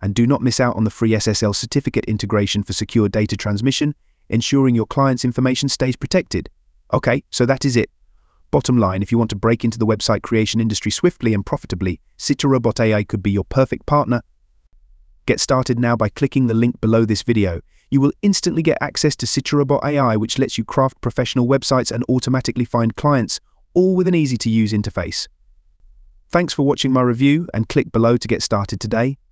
And do not miss out on the free SSL certificate integration for secure data transmission, ensuring your client's information stays protected. Okay, so that is it. Bottom line, if you want to break into the website creation industry swiftly and profitably, CitraRobot AI could be your perfect partner. Get started now by clicking the link below this video. You will instantly get access to CitraRobot AI, which lets you craft professional websites and automatically find clients, all with an easy-to-use interface. Thanks for watching my review, and click below to get started today.